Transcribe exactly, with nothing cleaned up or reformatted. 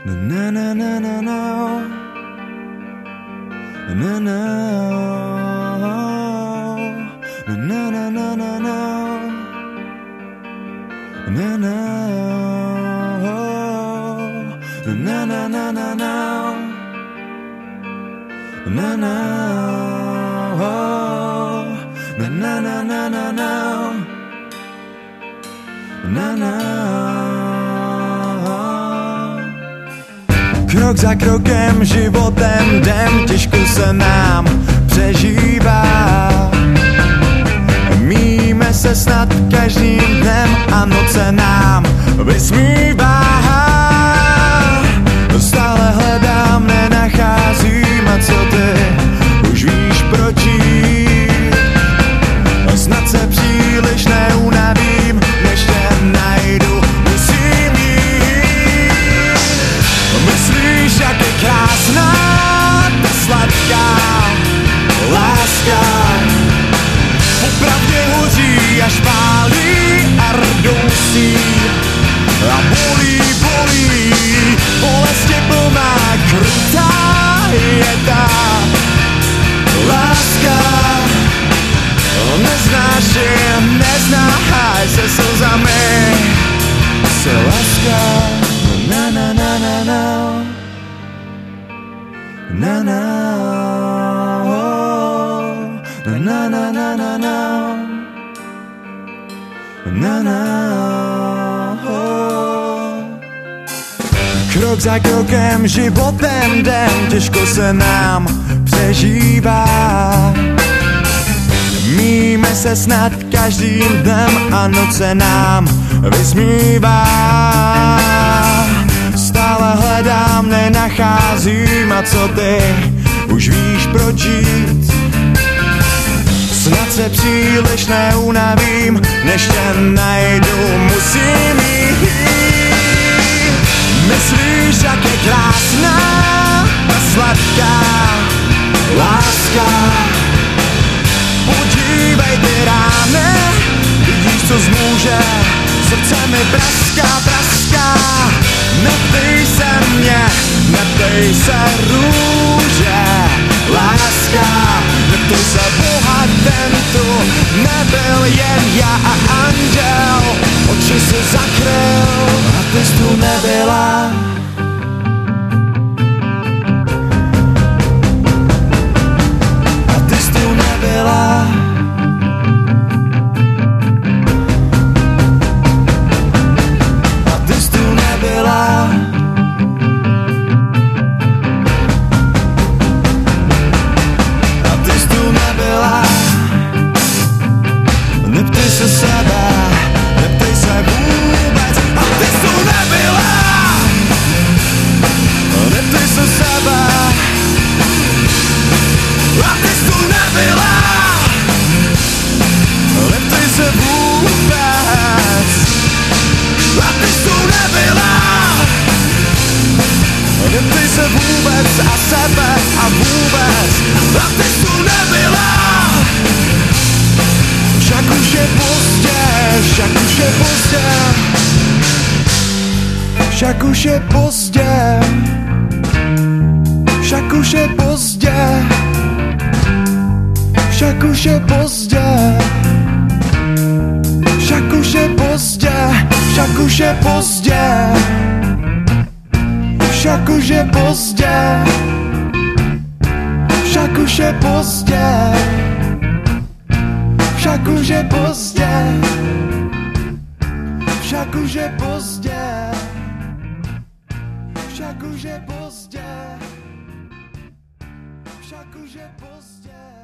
Na na na na na. Na na. Na na na na na na. Na na. Na na na na na. Na na. Na na na na na na. Na na. Krok za krokem, životem jdem, těžko se nám přežívá. Míme se snad každým dnem a noce nám vysmívá. Stále hledám, nenacházím, a co ty už víš proč jít. Snad se příliš neunavím, než tě najdu, musím jít. Myslíš, jak je krásná ta sladká láska, popravdě hoří až pálí a rdousí a bolí, bolí, bolestě plná, krutá je ta láska. Neznáš je, neznáš se slzami, se láska. Na na na na na. Na na. Na na na na na. Na na. Krok za krokem, životem jdem, těžko se nám přežívá. Míme se snad každým dnem a noce nám vysmívá. Stále hledám, nenacházím, a co ty už víš proč jít. Snad se příliš neunavím, než tě najdu, musím jít. Myslíš, jak je krásná ta sladká láska, podívej ty rány, vidíš, co zmůže, srdce mi praská, praská. Neptej se mě, neptej se růže, láska. Neptej se Boha, ten tu nebyl jen já a anděl. Oči si zakryl a ty jsi tu nebyla. A ty jsi tu nebyla. A ty jsi tu nebyla. A ty jsi tu nebyla. Neptej se sebe, neptej se vůbec. A ty jsi tu nebyla. Neptej se sebe. A ty jsi tu nebyla. Neptej se vůbec. A ty jsi tu nebyla. Neptej se vůbec a sebe a vůbec. A ty jsi tu nebyla. Však už je pozdě, však už je pozdě. Však už je pozdě. Však už je pozdě. Však už je pozdě. Však už je pozdě. Však už je pozdě. Však už je pozdě. Však už je pozdě. Však už je pozdě. Však už je pozdě. Však už je pozdě. Však už je pozdě.